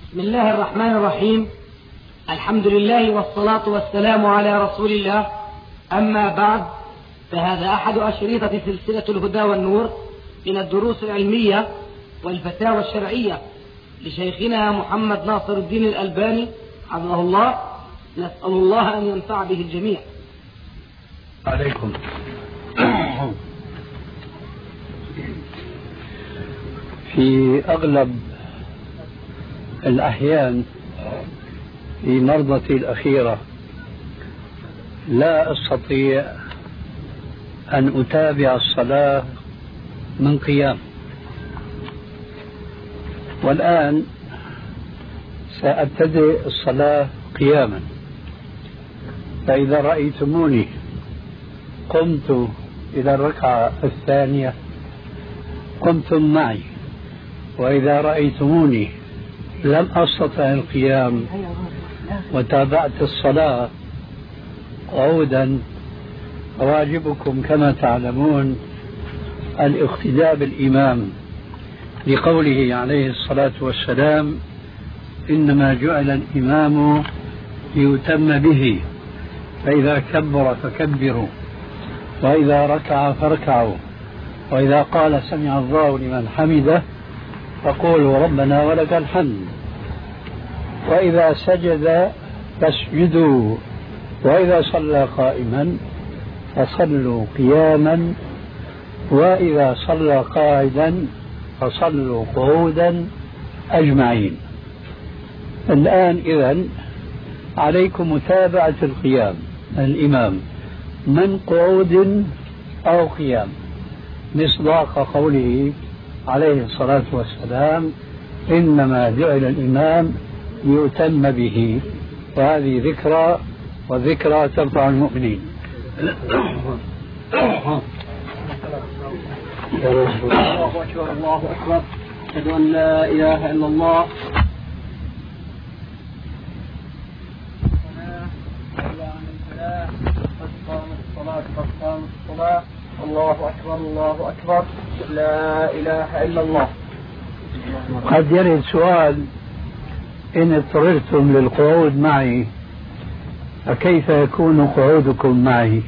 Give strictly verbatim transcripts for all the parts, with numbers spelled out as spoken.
بسم الله الرحمن الرحيم. الحمد لله والصلاة والسلام على رسول الله. أما بعد، فهذا أحد أشريطة سلسلة الهدى والنور من الدروس العلمية والفتاوى الشرعية لشيخنا محمد ناصر الدين الألباني حفظه الله. نسأل الله أن ينفع به الجميع. عليكم. في أغلب الأحيان في مرضتي الأخيرة لا أستطيع أن أتابع الصلاة من قيام، والآن سأبتدئ الصلاة قياما، فإذا رأيتموني قمت إلى الركعة الثانية قمتم معي، وإذا رأيتموني لم أستطع القيام وتابعت الصلاة قعودا، فواجبكم كما تعلمون الاقتداء بالإمام، لقوله عليه الصلاة والسلام: إنما جعل الإمام ليتم به، فإذا كبر فكبروا، وإذا ركع فاركعوا، وإذا قال سمع الله لمن حمده فقولوا ربنا ولك الحمد، وإذا سجد فاسجدوا، وإذا صلى قائما فصلوا قياما، وإذا صلى قاعدا فصلوا قعودا أجمعين. الآن إذن عليكم متابعة القيام الإمام من قعود أو قيام، مصداق قوله عليه الصلاة والسلام: إنما جعل الإمام ليتم به. وهذه ذكرى، والذكرى تنفع المؤمنين. الله أكبر، الله أكبر، أشهد أن لا إله إلا الله. الله أكبر، الله أكبر، لا إله إلا الله. قد يرد سؤال: إن اضطررتم للقعود معي فكيف يكون قعودكم معي؟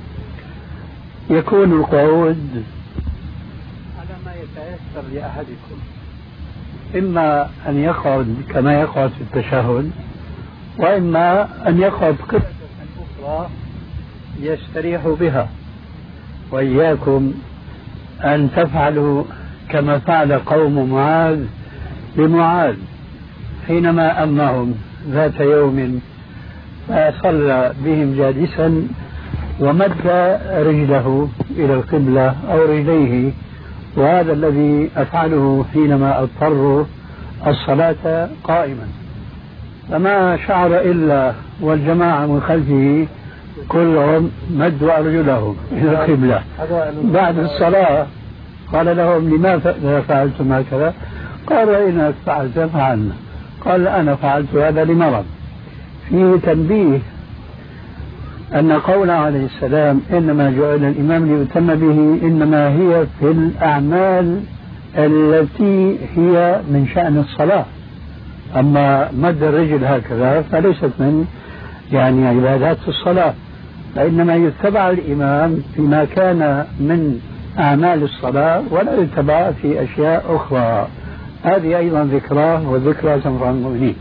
يكون القعود على ما يتيسر لأحدكم، إما أن يقعد كما يقعد في التشهد، وإما أن يقعد قطعة أخرى يستريح بها. وإياكم أن تفعلوا كما فعل قوم معاذ لمعاذ حينما أمهم ذات يوم، فصلى بهم جالسا ومد رجله إلى القبلة أو رجليه، وهذا الذي أفعله حينما أضطر الصلاة قائما، فما شعر إلا والجماعة من خلفه كلهم مدوا أرجلهم إلى القبلة. بعد الصلاة قال لهم: لماذا فعلتم هكذا؟ قالوا: إنك فعلت فعلنا. قال: أنا فعلت هذا لمرض. فيه تنبيه أن قول عليه السلام: إنما جعل الإمام ليتم به، إنما هي في الأعمال التي هي من شأن الصلاة، أما مد الرجل هكذا فليست من يعني عبادات الصلاة، فإنما يتبع الإمام فيما كان من أعمال الصلاة ولا يتبع في أشياء أخرى. هذه أيضا ذكرى، والذكرى تنفع المؤمنين.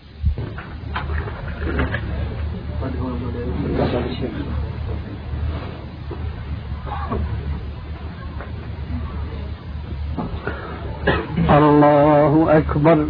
الله أكبر.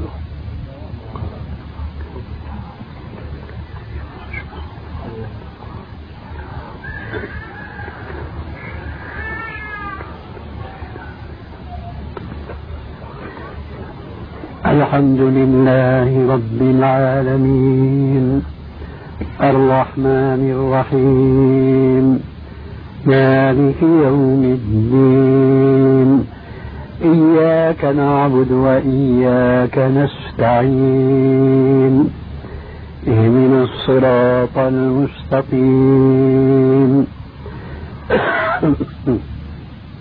الحمد لله رب العالمين، الرحمن الرحيم، مالك يوم الدين، إياك نعبد وإياك نستعين، اهدنا الصراط المستقيم،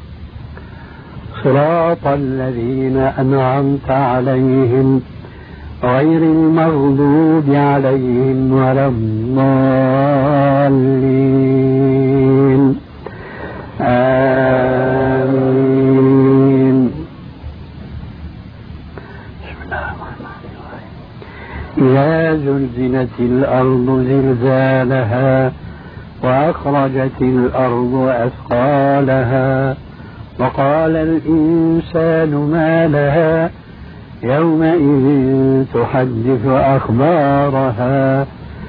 صراط الذين أنعمت عليهم غير المغضوب عليهم ولا الضالين آمين. إذا زلزلت الأرض زلزالها وأخرجت الأرض أثقالها وقال الإنسان ما لها يومئذ تحدث أخبارها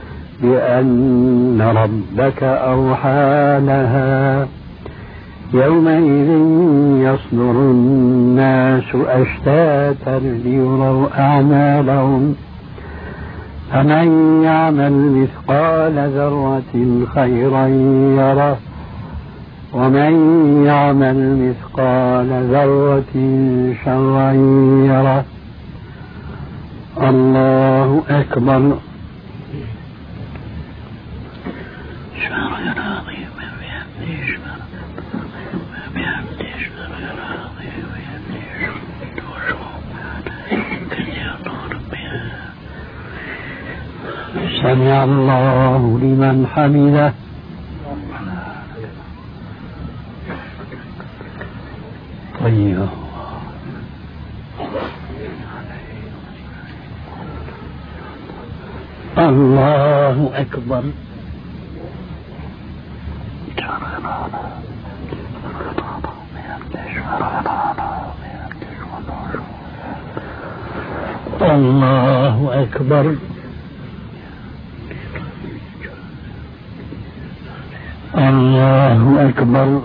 بأن ربك أوحى لها يومئذ يصدر الناس أشتاتا ليروا أعمالهم فمن يعمل مثقال ذرة خيرا يره ومن يعمل مثقال ذرة شرا يره. الله أكبر. سمع الله لمن حمده. طيب. الله أكبر. الله أكبر. الله أكبر.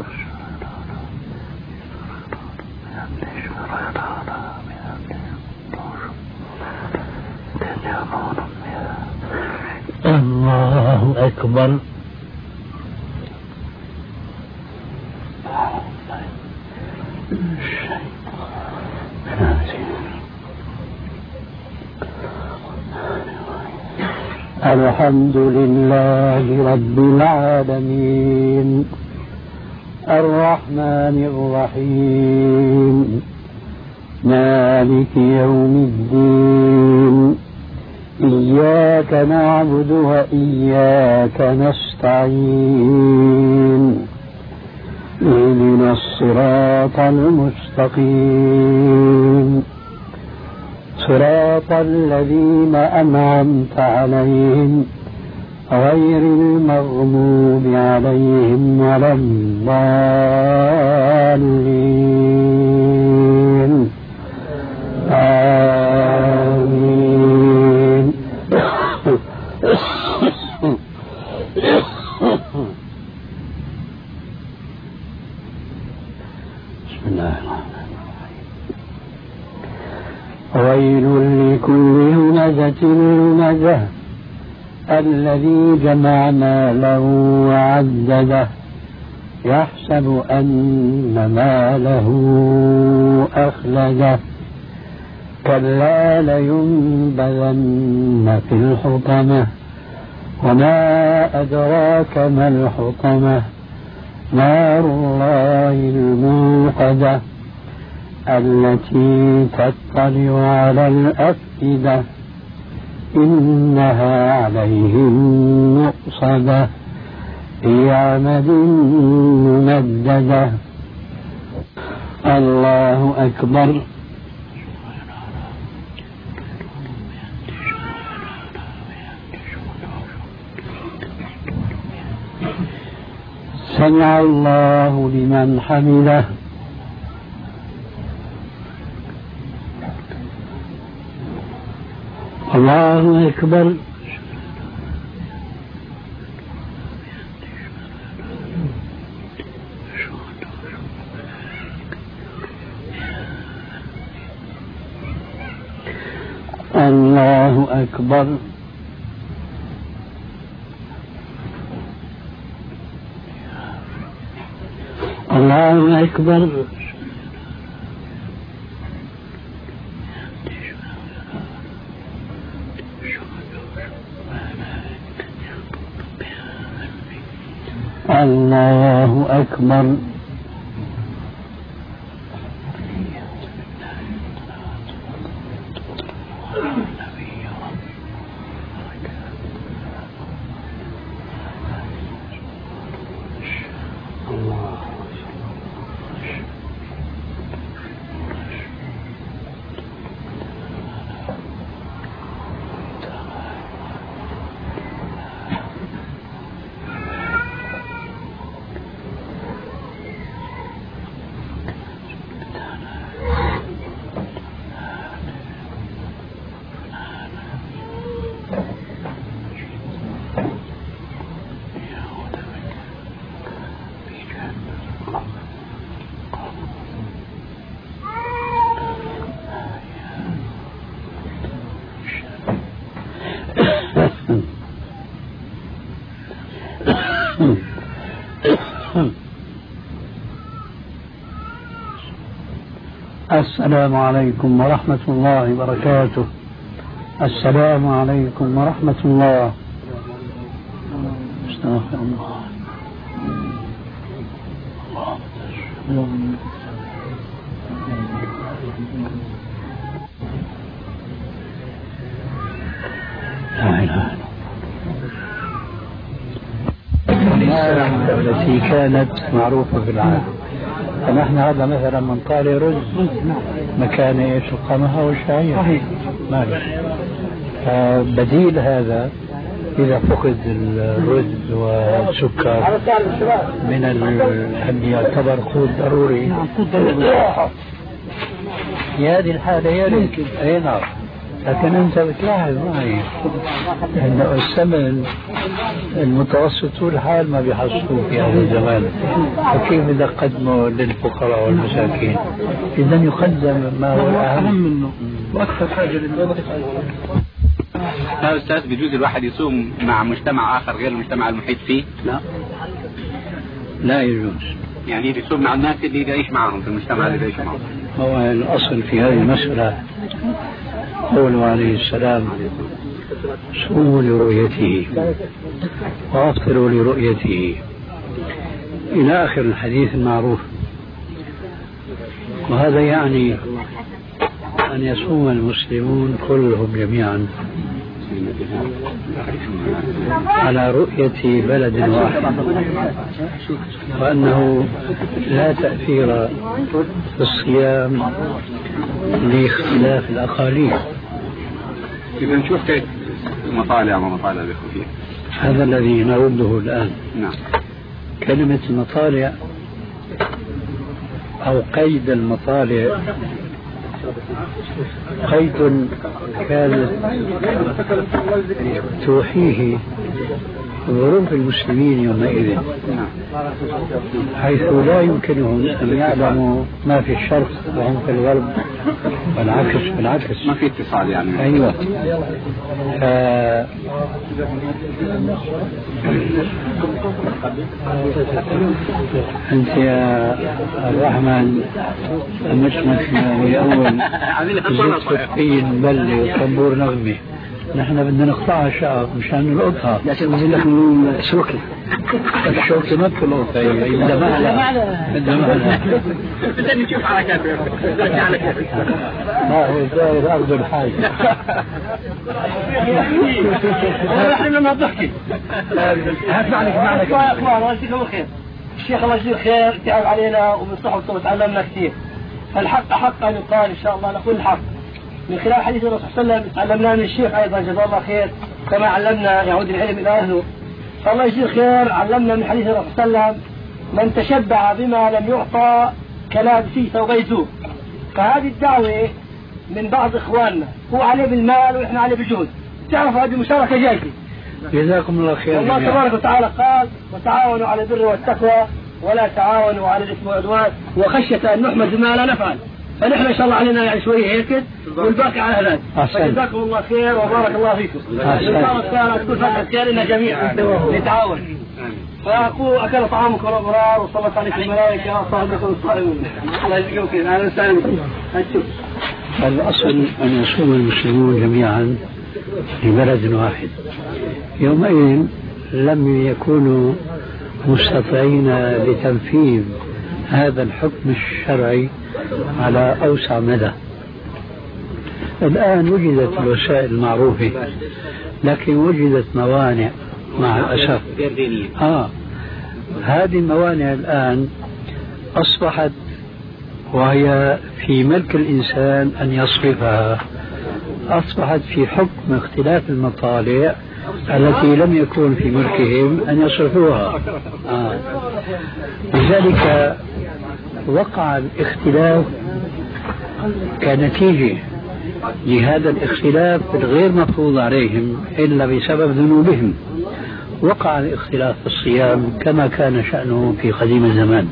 الله أكبر. الحمد لله رب العالمين الرحمن الرحيم مالك يوم الدين إياك نعبد وإياك نستعين اهدنا الصراط المستقيم صراط الذين أنعمت عليهم غير المغضوب عليهم ولا الضالين آمين. بسم الله الرحمن الرحيم. ويل لكل همزة لمزة الذي جمع ماله وعدده يحسب أن ماله أخلده كلا لينبذن في الحطمة وما أدراك ما الحطمة نار الله الموقدة التي تطلع على الأفئدة إنها عليهم مؤصدة في عمد ممددة. الله أكبر. سمع الله لمن حمده. الله أكبر. الله أكبر. الله أكبر. الله أكبر. السلام عليكم ورحمة الله وبركاته. السلام عليكم ورحمة الله. استغفر الله. لا إله إلا الله. التي كانت معروفة في العالم. فنحن هذا مثلا من طالع رز مكان ايش؟ القمح والشعير. صحيح. بديل هذا إذا فقد الرز والسكر من أن يعتبر قوت ضروري، في هذه الحالة يا ريت. أي نعم. لكن أنت بتلاحظ معي أن الثمن المتوسط طول الحال ما بيحصلوه في هذا الزمان، فكيف إذا قدموا للفقراء والمساكين؟ إذا يقدم ما هو الأهم منه وأكثر حاجة للناس. يا أستاذ، بيجوز الواحد يصوم مع مجتمع آخر غير المجتمع المحيط فيه؟ لا، لا يجوز. يعني يصوم مع الناس اللي يعيش معهم في المجتمع اللي يعيش معهم. هو الأصل في هذه المسألة قوله عليه السلام: صوموا لرؤيته وأفطروا لرؤيته، إلى آخر الحديث المعروف. وهذا يعني أن يصوم المسلمون كلهم جميعا على رؤية بلد واحد، وأنه لا تأثير في الصيام لاختلاف الأقاليم. إذا شو حكاية مطالع ومطالع بخفية؟ هذا الذي نرده الآن. نعم. كلمة المطالع أو قيد المطالع قيد كانت توحيه ظروف المسلمين يومئذ، حيث لا يمكنهم أن يعلموا ما في الشرق وهم في الغرب، والعكس بالعكس، ما في اتصال يعني. أيوة. ف... أنت يا الرحمن أمشمك لأول زدت في بل وطنبور نغمة، نحن بدنا نقطعها شعب مشان نلقطها. لكن بجيب لك من شوكة. الشوكة ما بتلقطها، بدها مهلة. بدها مهلة. بدنا نشوف حركات. ما هو زائر أرض الحاج. نحن لما ضحكي. هات معك معك. يا أخوان الله يجزيكم الخير. الشيخ الله يجزيه الخير تعب علينا ومن صحبته وتعلمنا كثير. فالحق حق أن يقال إن شاء الله، نقول الحق. من خلال حديث الرسول صلى الله عليه وسلم تعلمنا من الشيخ أيضا جزاه الله خير، كما علمنا يعود العلم إلى أهله. فالله يجزيه الخير علمنا من حديث الرسول صلى الله عليه وسلم: من تشبع بما لم يعطى كلابسه ثوبي زور. فهذه الدعوة من بعض إخواننا، هو عليه بالمال وإحنا عليه بالجهد. تعرف هذه مشاركة جايزة. جزاكم الله خير. الله تبارك وتعالى قال: وتعاونوا على البر والتقوى ولا تعاونوا على الإثم والعدوان وخشية أن نحمد بما لا نفعل. فنحن إن شاء الله علينا يعني شوية هيك والباقي على هذا. فجزاكم الله خير وبارك الله فيكم. إن شاء الله تكون فتحة خير لنا جميعا نتعاون. فأقول أكل طعامكم الأبرار وصلت عليكم الملائكة وصحبكم الصائمين. الله يجزيكم خير. أهلا وسهلا. الأصل أن يصوم المسلمون جميعا في بلد واحد. يومئذ لم يكونوا مستطيعين لتنفيذ هذا الحكم الشرعي على أوسع مدى. الآن وجدت الوسائل المعروفة، لكن وجدت موانع مع الأسف. آه هذه الموانع الآن أصبحت وهي في ملك الإنسان أن يصرفها، أصبحت في حكم اختلاف المطالع التي لم يكن في ملكهم أن يصرفوها. آه. لذلك وقع الاختلاف كنتيجة لهذا الاختلاف الغير مفروض عليهم إلا بسبب ذنوبهم. وقع الاختلاف في الصيام كما كان شأنه في قديم الزمان.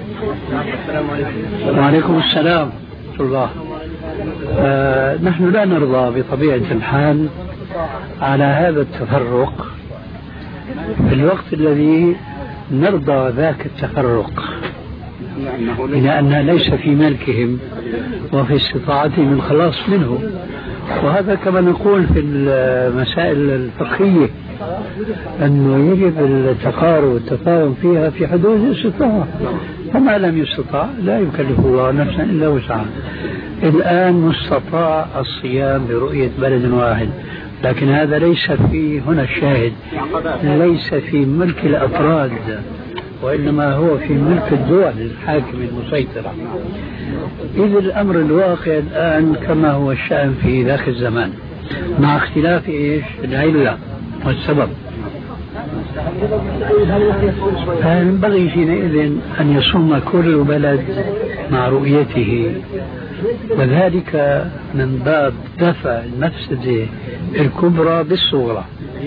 وعليكم السلام ورحمة الله. آه نحن لا نرضى بطبيعة الحال على هذا التفرق في الوقت الذي نرضى ذاك التفرق. لأنها ليس في ملكهم وفي استطاعتهم الخلاص منه. وهذا كما نقول في المسائل الفقهية أنه يجب التقارب والتفاهم فيها في حدود الاستطاعة، وما لم يستطع لا يكلف الله نفسا إلا وسعها. الآن مستطاع الصيام برؤية بلد واحد، لكن هذا ليس في هنا الشاهد، ليس في ملك الأفراد، وإنما هو في ملك الدول الحاكمة المسيطرة. إذ الأمر الواقع الآن كما هو الشأن في ذاك الزمان، مع اختلاف إيش العلة والسبب. فينبغي حينئذ أن يصوم كل بلد مع رؤيته، وذلك من باب دفع المفسدة الكبرى بالصغرى،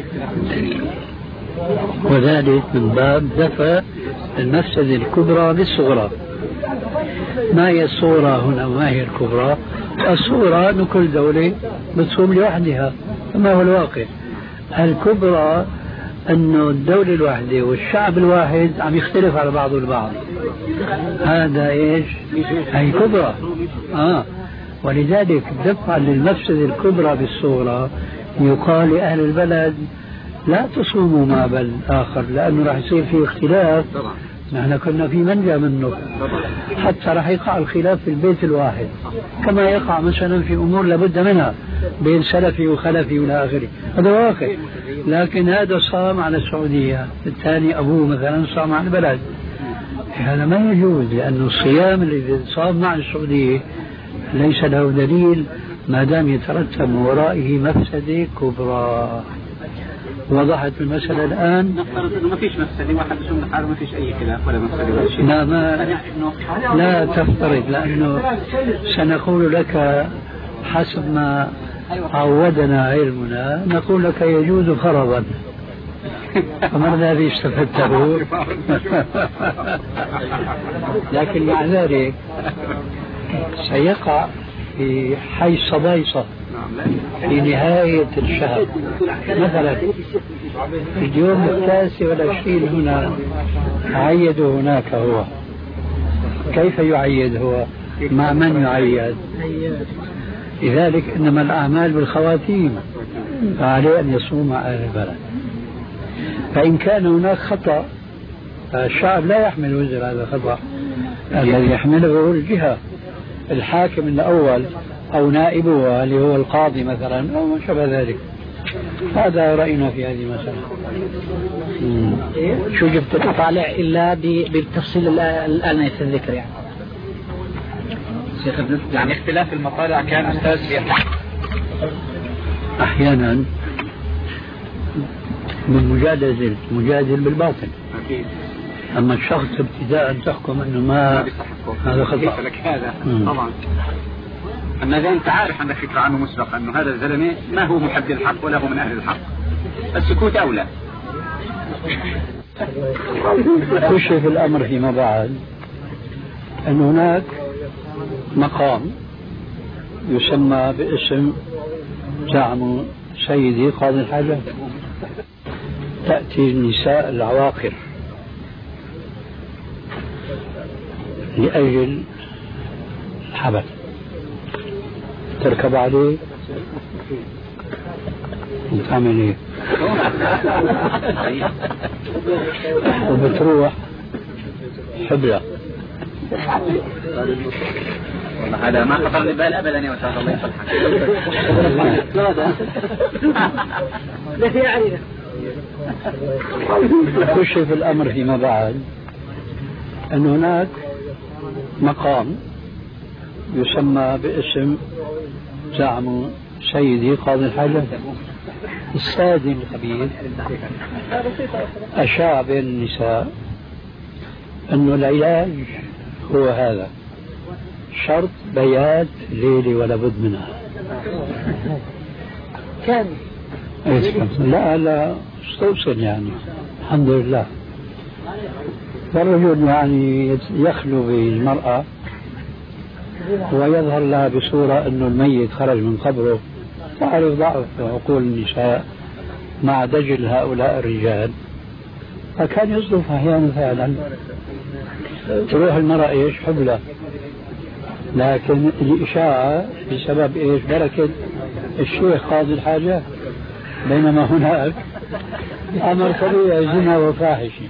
وذلك من باب دفع المفسدة الكبرى بالصغرى. ما هي الصغرى هنا وما هي الكبرى؟ الصغرى أن كل دولة بتصوم لوحدها، ما هو الواقع. الكبرى أنه الدولة الواحدة والشعب الواحد عم يختلف على بعضه البعض، هذا إيش؟ هي كبرى. آه. ولذلك دفعا للمفسدة الكبرى بالصغرى يقال لأهل البلد لا تصوموا مع بلد آخر، لأنه راح يصير فيه اختلاف. نحن كنا في منجا منه، حتى راح يقع الخلاف في البيت الواحد، كما يقع مثلا في أمور لابد منها بين سلفي وخلفي ولا آخره، هذا واقع. لكن هذا صام على السعودية، الثاني أبوه مثلا صام على البلد، هذا ما يجوز، لأن الصيام الذي صام مع السعودية ليس له دليل ما دام يترتب من ورائه مفسدة كبرى. وضحت المسألة الآن؟ نفترض أنه ما فيش مفسدة، واحد يصوم لحاله ما فيش أي خلاف ولا مفسدة ولا شيء. لا ما لا تفترض، لأنه سنقول لك حسب ما عودنا علمنا، نقول لك يجوز فرضا، فما الذي استفدته؟ لكن مع ذلك سيقع في حي صبيصة في نهاية الشهر مثلا في اليوم التاسع والعشرين هنا عيد هناك، هو كيف يعيد؟ هو مع من يعيد؟ لذلك إنما الأعمال بالخواتيم، فعليه أن يصوم مع أهل البلد. فإن كان هناك خطأ الشعب لا يحمل وزر هذا الخطأ، الذي يحمله هو الجهة، الحاكم الأول أو نائبه اللي هو القاضي مثلا أو ما شابه ذلك. هذا رأينا في هذه المسألة. شو جبت الطالع إلا بالتفصيل الآن يتذكر يعني. يعني اختلاف المطالع كان أستاذ بيحصل أحيانا من مجادلة مجادل بالباطل. أكيد. أما الشخص ابتداء تحكم أنه ما هذا خطأ. هذا طبعا. أما إذا أنت عارف عندك فكرة عنه مسبقا أنه هذا الزلمة ما هو محب الحق ولا هو من أهل الحق، السكوت أولى. كشف الأمر فيما بعد أن هناك مقام يسمى باسم زعم سيدي قاضي الحاجة، تأتي النساء العواقر لأجل الحبل، تركب عليه وتعمل ايه وبتروح حبلة. هذا ما خطر لي بال ابدا يا استاذ، الله يصلحك. كشف الامر فيما بعد ان هناك مقام يسمى باسم زعم سيدي قاضي الحاجة السادي الخبير، أشاع بين النساء أنه العلاج هو هذا، شرط بيات ليلي ولا بد منها. كان لا لا استوصل يعني الحمد لله. والرجل يعني يخلو بالمرأة ويظهر لها بصورة أنه الميت خرج من قبره، تعرف ضعف عقول النساء مع دجل هؤلاء الرجال، فكان يصدف أحيانا فعلا تروح المرأة إيش حبلة، لكن الإشاعة بسبب إيش بركة الشيخ قاضي الحاجات، بينما هناك أمر طبيعي زنا وفاحشة.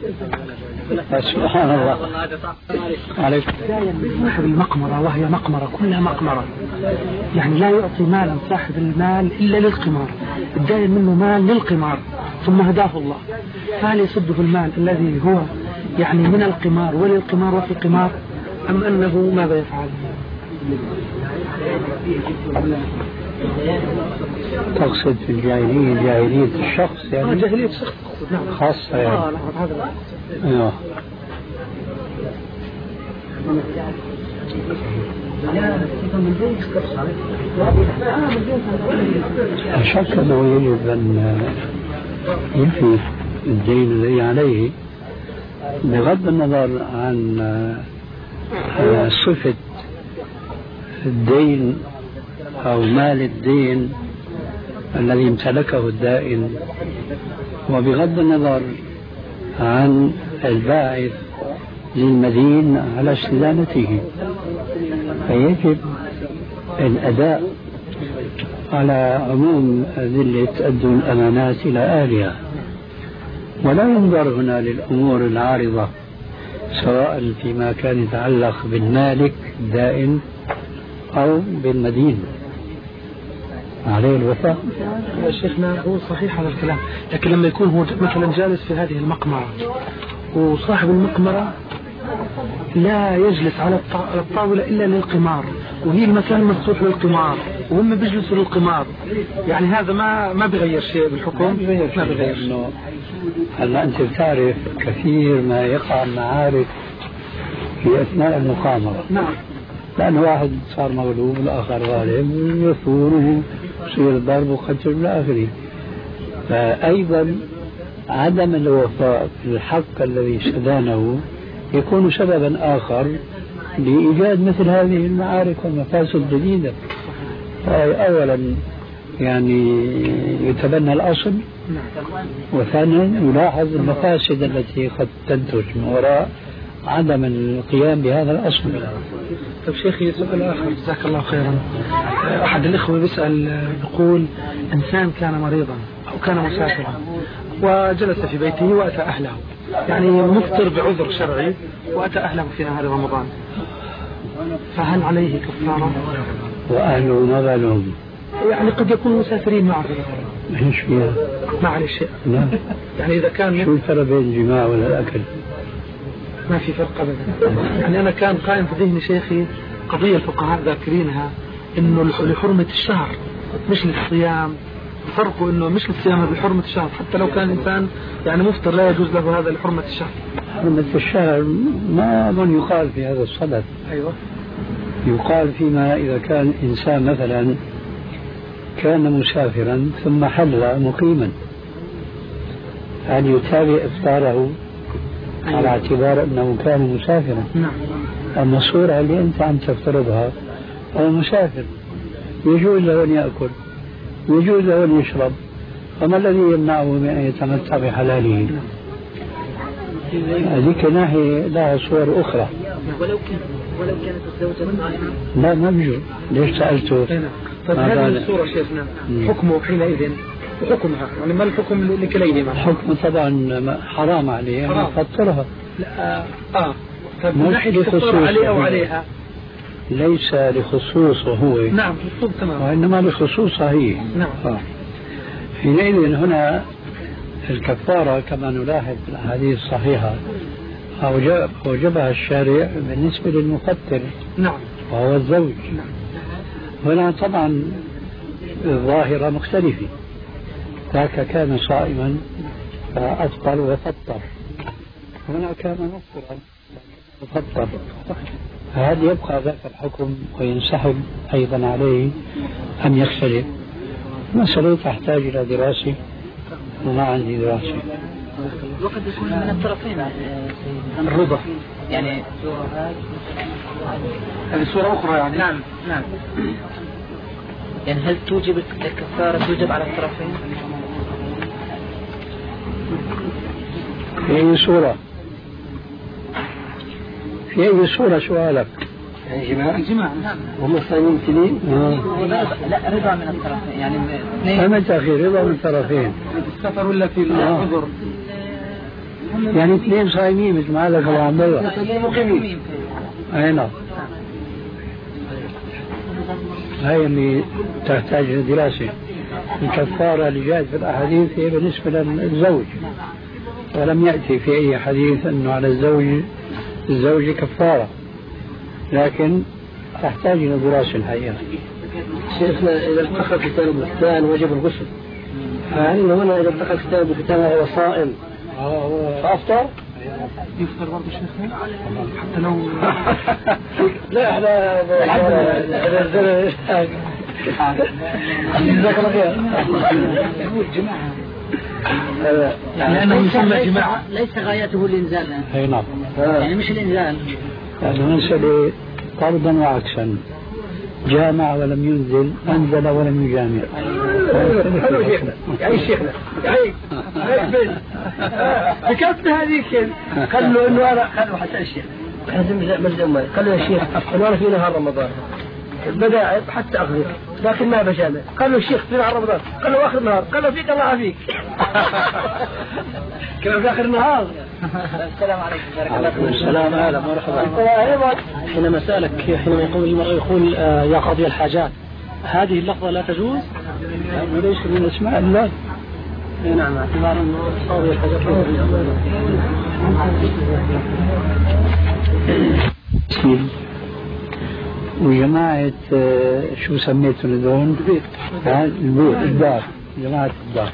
سبحان الله. عليكم. صاحب المقمرة وهي مقمرة كلها مقمرة، يعني لا يعطي مالا صاحب المال إلا للقمار، الدائم منه مال للقمار ثم هداه الله، فهل يصده المال الذي هو يعني من القمار وللقمار وفي القمار، أم أنه ماذا يفعل؟ تقصد في الجاهلية جاهلية الشخص يعني؟ آه جاهلية الشخص خاصة يعني. آه هذا أيوه. لا شك أنه يجب أن يفي الدين الذي عليه بغض النظر عن صفة الدين أو مال الدين الذي امتلكه الدائن، وبغض النظر عن الباعث للمدين على استدانته، فيجب الأداء على عموم أدلة أدوا الأمانات إلى أهلها، ولا ينظر هنا للأمور العارضة سواء فيما كان يتعلق بالمالك الدائن أو بالمدين، عليه الوفاء. يا شيخنا هو صحيح هذا الكلام، لكن لما يكون هو مثلا جالس في هذه المقمرة وصاحب المقمرة لا يجلس على الطاولة إلا للقمار، وهي المكان مفتوح للقمار وهم بيجلسوا للقمار، يعني هذا ما ما بيغير شيء بالحكم؟ ما بيغير شيء. هلا أنت بتعرف كثير ما يقع معارك في أثناء المقامرة. نعم. لأن واحد صار مغلوب والآخر غالب يثور ويصير ضرب وقتل إلى آخره. فأيضا عدم الوفاء في الحق الذي استدانه يكون سببا آخر لإيجاد مثل هذه المعارك والمفاسد الجديدة. أولا يعني يتبنى الأصل، وثانيا يلاحظ المفاسد التي قد تنتج من وراء عدم القيام بهذا الأصل. طيب شيخي سؤال آخر جزاك الله خيرا. أحد الإخوة بيسأل يقول إنسان كان مريضا أو كان مسافرا وجلس في بيته وأتى أهله، يعني مفطر بعذر شرعي وأتى أهله في نهار رمضان، فهل عليه كفارة؟ وأهله ما بالهم؟ يعني قد يكونوا مسافرين معه. ايش فيها؟ ما عليه شيء. لا. يعني إذا كان شو الفرق بين الجماع ولا الأكل؟ ما في فرق أبدا. يعني أنا كان قائم في ذهني شيخي قضية الفقهاء ذاكرينها إنه لحرمة الشهر مش للصيام، فرقه إنه مش للصيام بحرمة الشهر، حتى لو كان إنسان يعني مفطر لا يجوز له هذا لحرمة الشهر. حرمة الشهر ما من يقال في هذا الصدد. أيوة. يقال فيما إذا كان إنسان مثلا كان مسافرا ثم حل مقيما، هل يتابع إفطاره على اعتبار أنه كان مسافرا؟ نعم. أما الصورة اللي أنت عم تفترضها هو مسافر يجوز له أن يأكل يجوز له أن يشرب، فما الذي يمنعه من أن يتمتع بحلاله؟ هذيك ناحية لها صور أخرى. ولو كان ولو كانت الزوجة لا ما بيجوز. ليش سألته؟ طيب هذه الصورة شيخنا حكمه حينئذ وحكمها، يعني ما الحكم لكليهما؟ حكم طبعا حرام عليه حرام. فطرها. لا اه طيب من ناحية الفطر عليه أو عليها؟ ليس لخصوصه هو. نعم بالضبط تمام. وإنما لخصوصها هي. نعم. آه. حينئذ هنا الكفارة كما نلاحظ في الأحاديث الصحيحة أوجب أوجبها الشارع بالنسبة للمفطر. نعم. وهو الزوج. نعم. هنا طبعا الظاهرة مختلفة، ذاك كان صائما فأفطر وفطر، هنا كان مفطرا وفطر، فهل يبقى ذاك الحكم وينسحب أيضا عليه أم يختلف؟ مسألة تحتاج إلى دراسة وما عندي دراسة. وقد يكون من الطرفين الرضا يعني هذه صورة أخرى يعني. نعم نعم. يعني هل توجب الكفارة توجب على الطرفين؟ في أي صورة؟ في أي صورة سؤالك؟ يعني جماع جماع هم صايمين سنين؟ لا رضا من الطرفين يعني اثنين. فمتى أخي رضا من الطرفين؟ السفر ولا في العذر؟ يعني اثنين صايمين مثل ما قال عبد الله. مقيمين. أي نعم. هاي اللي تحتاج لدراسة. الكفارة اللي جاءت في الأحاديث هي بالنسبة للزوج، ولم يأتي في أي حديث أنه على الزوج الزوج كفارة، لكن تحتاج إلى دراسة الحقيقة. شيخنا إذا التقى الختان بالختان وجب الغسل، فهل هنا إذا التقى الختان بالختان وهو صائم فأفطر؟ يفطر برضه شيخنا حتى لو لا احنا جزاك الله خير. لأنه يسمى جماعة ليس غايته الإنزال. أي نعم. يعني مش الإنزال. يعني المسألة طردا وعكسا، جامع ولم ينزل، أنزل ولم يجامع. حلو شيخنا يعني شيخنا يعني ذكرت هذيك قال له انه انا قال له حتى الشيخ ملزم قال له يا شيخ انه انا في نهار رمضان بدا حتى اخذك لكن ما بجامع. قال له الشيخ في نهار رمضان، قال له اخر النهار، قال له فيك الله عافيك. كان في اخر النهار. السلام عليكم. بارك الله عليكم السلام. اهلا مرحبا. حينما سألك حينما يقول المرء يقول يا قاضي الحاجات، هذه اللفظة لا تجوز؟ ليس من اسماء الله. نعم اعتبارا انه قاضي الحاجات. وجماعة شو سميتوا لدون؟ البيت الدار، جماعة الدار.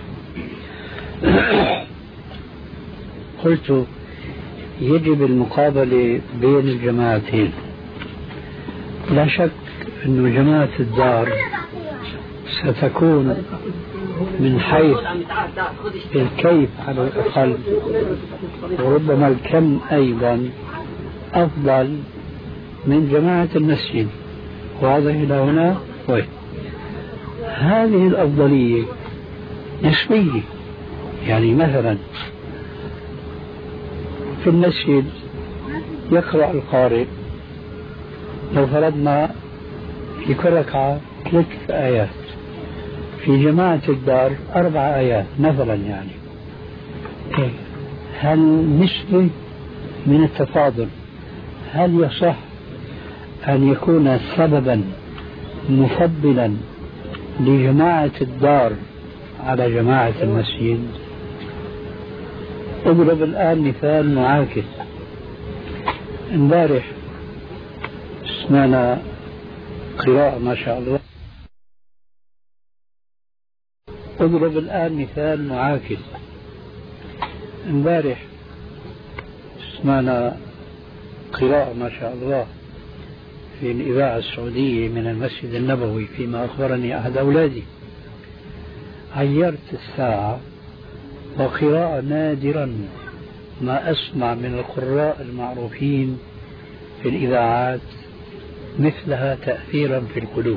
قلت يجب المقابلة بين الجماعتين. لا شك أن جماعة الدار ستكون من حيث الكيف على الأقل وربما الكم أيضا أفضل من جماعة المسجد. واضح إلى هنا؟ طيب هذه الأفضلية نسبية. يعني مثلا في المسجد يقرأ القارئ لو فرضنا في كل ركعة ثلاث آيات، في جماعة الدار أربع آيات مثلا. يعني هل نسبة من التفاضل هل يصح أن يكون سببا مفضلا لجماعة الدار على جماعة المسجد؟ أضرب الآن مثال معاكس. امبارح سمعنا قراءة ما شاء الله. أضرب الآن مثال معاكس. امبارح سمعنا قراءة ما شاء الله في الإذاعة السعودية من المسجد النبوي فيما أخبرني أحد أولادي. عيرت الساعة وقراءة نادرا ما أسمع من القراء المعروفين في الإذاعات مثلها تأثيرا في القلوب.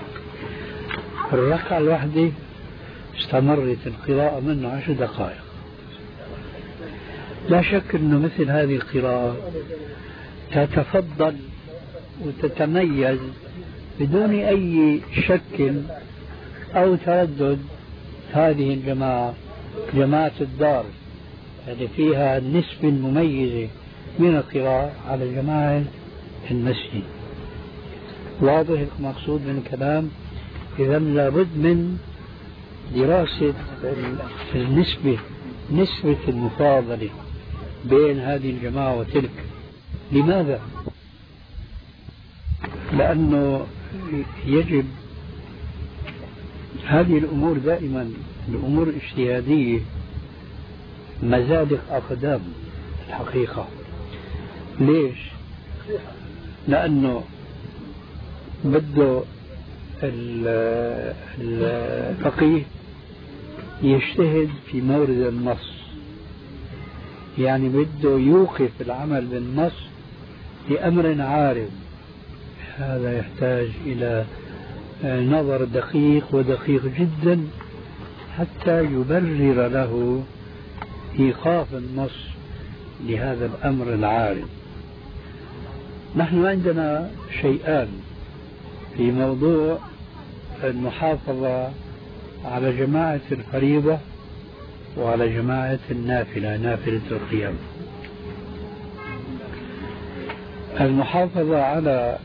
الركعة الواحدة استمرت القراءة منه عشر دقائق. لا شك أنه مثل هذه القراءة تتفضل وتتميز بدون أي شك أو تردد هذه الجماعة، جماعة الدار اللي فيها النسبة المميزة من القراءة على جماعة المسجد. واضح المقصود من الكلام؟ إذا لابد من دراسة النسبة، نسبة المفاضلة بين هذه الجماعة وتلك. لماذا؟ لأنه يجب هذه الأمور دائما الأمور الاجتهادية مزادق أقدام الحقيقة. ليش؟ لأنه بده الفقيه يجتهد في مورد النص، يعني بده يوقف العمل بالنص لأمر عارض. هذا يحتاج إلى نظر دقيق ودقيق جدا حتى يبرر له إيقاف النص لهذا الأمر العارض. نحن عندنا شيئان في موضوع المحافظة على جماعة الفريضة وعلى جماعة النافلة، نافلة القيام. المحافظة على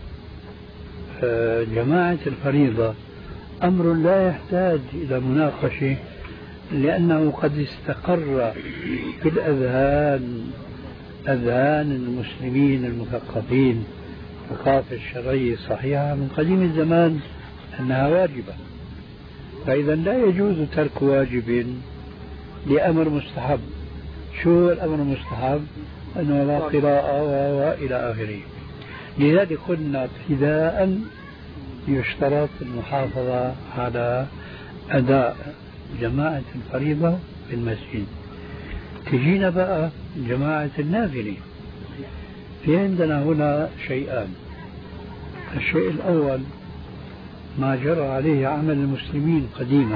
جماعة الفريضة أمر لا يحتاج إلى مناقشة، لأنه قد استقر في الأذهان أذهان المسلمين المثقفين ثقافة الشرعية الصحيحة من قديم الزمان أنها واجبة. فإذا لا يجوز ترك واجب لأمر مستحب. شو الأمر المستحب؟ أنه لا قراءة وإلى آخره. لذلك قلنا ابتداء يشترط المحافظة على أداء جماعة الفريضة في المسجد. تجينا بقى جماعة النافلة. في عندنا هنا شيئان. الشيء الأول ما جرى عليه عمل المسلمين قديما،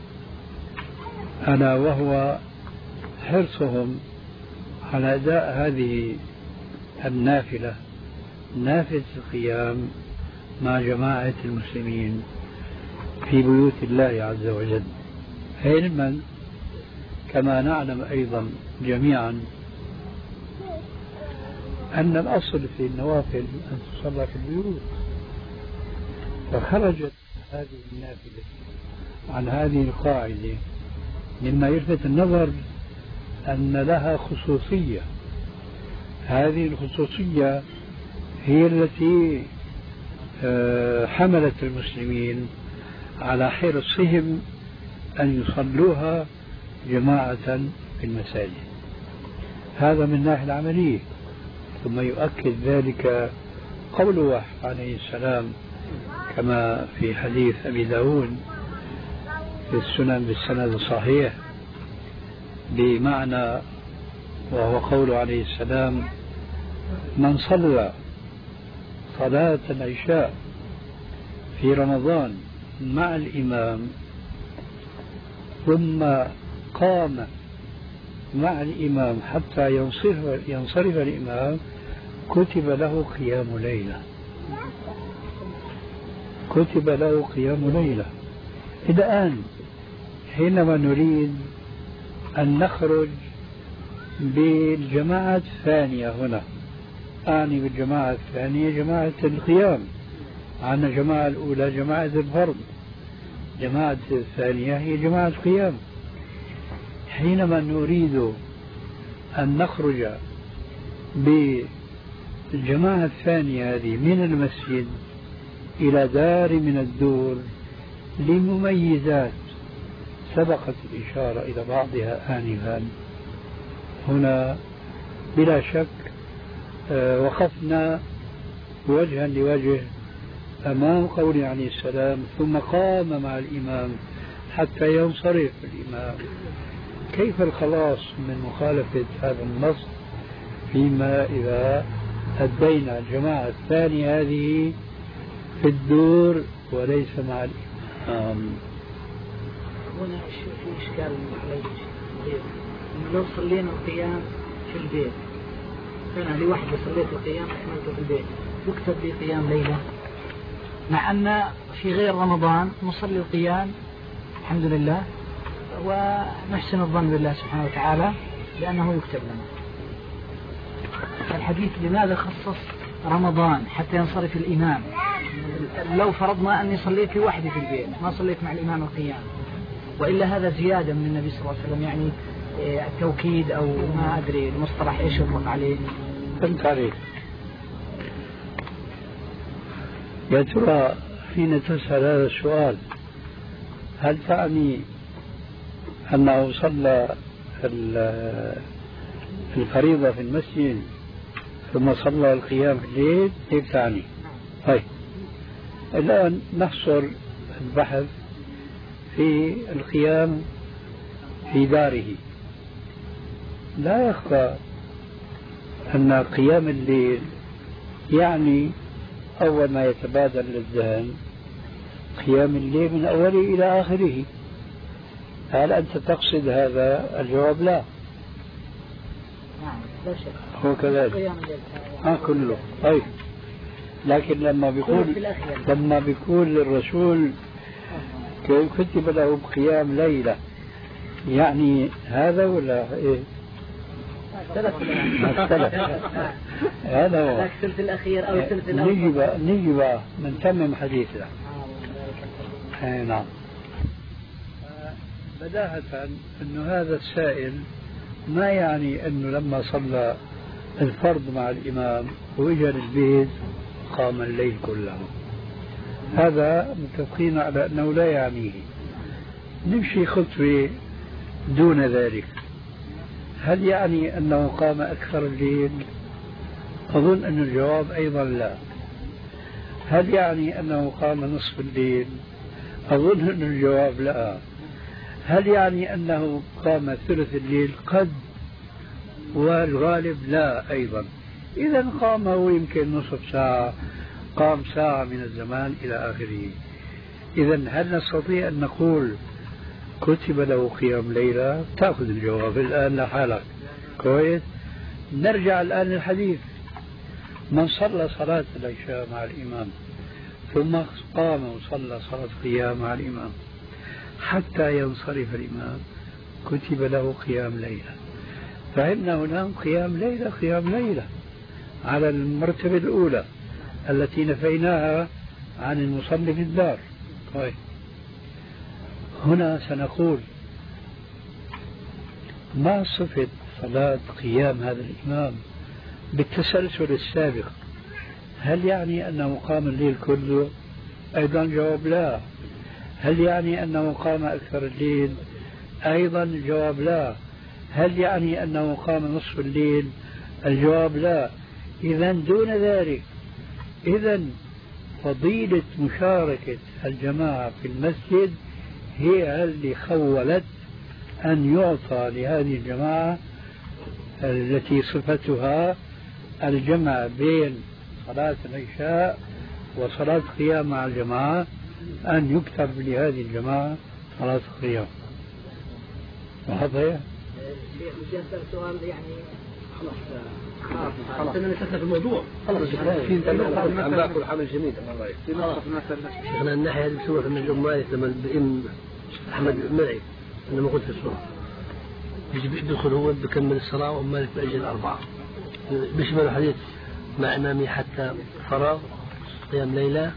ألا وهو حرصهم على أداء هذه النافلة، نافلة القيام مع جماعة المسلمين في بيوت الله عز وجل، علما كما نعلم أيضا جميعا أن الأصل في النوافل أن تصلى في البيوت. فخرجت هذه النافلة عن هذه القاعدة، مما يلفت النظر أن لها خصوصية. هذه الخصوصية هي التي حملت المسلمين على حرصهم أن يصلوها جماعة في المساجد. هذا من الناحية العملية. ثم يؤكد ذلك قوله عليه السلام كما في حديث أبي داود في السنن بالسند الصحيح بمعنى، وهو قوله عليه السلام: من صلى صلاة العشاء في رمضان مع الإمام ثم قام مع الإمام حتى ينصرف, ينصرف الإمام كتب له قيام ليلة. كتب له قيام ليلة. الآن حينما نريد أن نخرج بالجماعة الثانية، هنا أعني بالجماعة الثانية جماعة القيام، عن الجماعة الأولى جماعة الفرض، جماعة الثانية هي جماعة القيام. حينما نريد أن نخرج بالجماعة الثانية هذه من المسجد إلى دار من الدور لمميزات سبقت الإشارة إلى بعضها آنفا، هنا بلا شك وقفنا وجها لوجه أمام قوله عليه السلام: ثم قام مع الإمام حتى ينصرف الإمام. كيف الخلاص من مخالفة هذا النص فيما إذا أدينا الجماعة الثانية هذه في الدور وليس مع الإمام؟ هنا في إشكال علي، لو صلينا القيام في البيت، أنا لوحدي صليت القيام أكملته في البيت، يكتب لي قيام ليلة، مع أن في غير رمضان نصلي القيام الحمد لله ونحسن الظن بالله سبحانه وتعالى لأنه يكتب لنا. الحديث لماذا خصص رمضان حتى ينصرف الإمام؟ لو فرضنا أني صليت لوحدي في البيت ما صليت مع الإمام القيام، وإلا هذا زيادة من النبي صلى الله عليه وسلم، يعني التوكيد أو ما أدري المصطلح إيش يطلق عليه. فهمت عليك. يا ترى حين تسأل هذا السؤال هل تعني أنه صلى الفريضة في المسجد ثم صلى القيام في الليل؟ كيف تعني؟ طيب الآن نحصر البحث في القيام في داره. لا يخفى أن قيام الليل يعني أول ما يتبادر للذهن قيام الليل من أوله إلى آخره. هل أنت تقصد هذا؟ الجواب لا. هو كذلك ها كله طيب. لكن لما بيقول لما بيقول الرسول كتب له بقيام ليلة يعني هذا ولا ايه؟ اختلف اختلف هذا هو الثلث الأخير أو الثلث الأول. نجي بقى نجي بقى نتمم حديثنا. اي نعم. بداهة انه هذا السائل ما يعني انه لما صلى الفرض مع الامام واجى للبيت قام الليل كله، هذا متفقين على انه لا يعنيه. نمشي خطوة دون ذلك، هل يعني انه قام اكثر الليل؟ اظن ان الجواب ايضا لا. هل يعني انه قام نصف الليل؟ اظن ان الجواب لا. هل يعني أنه قام ثلث الليل؟ قد، والغالب لا أيضا. إذا قام هو يمكن نصف ساعة، قام ساعة من الزمان إلى آخره. إذا هل نستطيع أن نقول كتب له قيام ليلة؟ تأخذ الجواب الآن لحالك. كويس. نرجع الآن للحديث. من صلى صلاة العشاء مع الإمام ثم قام وصلى صلاة قيام مع الإمام حتى ينصرف الإمام كتب له قيام ليلة. فعندنا هنا قيام ليلة قيام ليلة على المرتبة الأولى التي نفيناها عن المصلي في الدار. طيب هنا سنقول ما صفة صلاة قيام هذا الإمام بالتسلسل السابق؟ هل يعني أنه قام الليل كله؟ أيضا جواب لا. هل يعني أنه قام أكثر الليل؟ أيضا الجواب لا. هل يعني أنه قام نصف الليل؟ الجواب لا. إذا دون ذلك، إذا فضيلة مشاركة الجماعة في المسجد هي اللي خولت أن يعطى لهذه الجماعة التي صفتها الجمع بين صلاة العشاء وصلاة قيام مع الجماعة، أن يكتب لهذه الجماعة صلاة القيام. واضح؟ سؤال يعني خلاص خلاص خلاص انا نسيت في الموضوع خلاص في عم باكل حمل جميل الله يحفظك. شيخنا الناحيه هذه بسوق من الجمال لما بإم احمد مرعي انا ما قلت الصوره بيجي بيدخل هو بكمل الصلاه ومالك باجل اربعه بيشمل الحديث مع امامي حتى فراغ قيام ليله.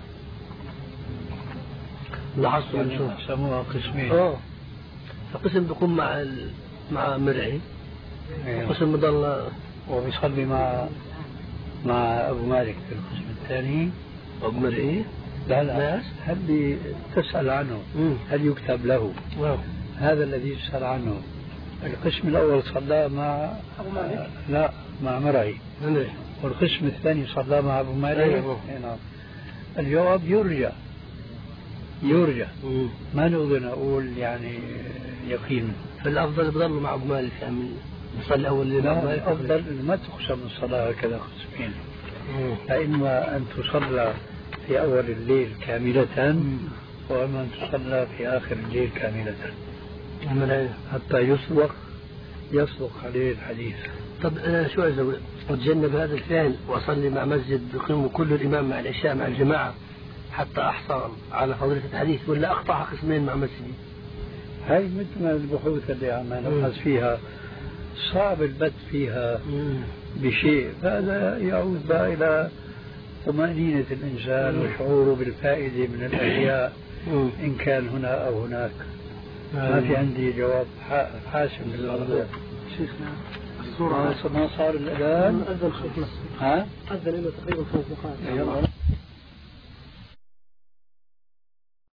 لاحظت يعني سموها قسمين. اه فقسم بيقوم مع ال... مع مرعي وقسم بضل وبيصلي مع مع ابو مالك في القسم الثاني. ابو مرعي لا لا هل تسأل عنه مم. هل يكتب له؟ واو. هذا الذي تسأل عنه القسم الأول صلى مع أبو مالك آه لا مع مرعي مم. والقسم الثاني صلى مع أبو مالك. نعم. الجواب يرجى يرجى مم. ما نقدر نقول يعني يقين. فالأفضل بضل مع أبو مالك يعني نصلي أول ليلة. لا الأفضل ما تقسم الصلاة هكذا قسمين، فإما أن تصلى في أول الليل كاملة وإما أن تصلى في آخر الليل كاملة حتى يصدق يصدق عليه الحديث. طب أنا شو أزود أتجنب هذا الفعل وأصلي مع مسجد بقيم كل الإمام مع العشاء مع الجماعة حتى أحصل على فضيلة الحديث، ولا أقطع قسمين مع مسجدي؟ هاي مثل ما البحوث اللي عم نبحث فيها صعب البت فيها مم. بشيء، فهذا يعود بقى إلى طمأنينة الإنسان مم. وشعوره بالفائدة من الأشياء مم. إن كان هنا أو هناك. مم. ما في عندي جواب حاسم للموضوع. شيخنا الصورة ما صار الأذان؟ أذن خمس ها؟ أذن إلى تقريبا خمس دقائق.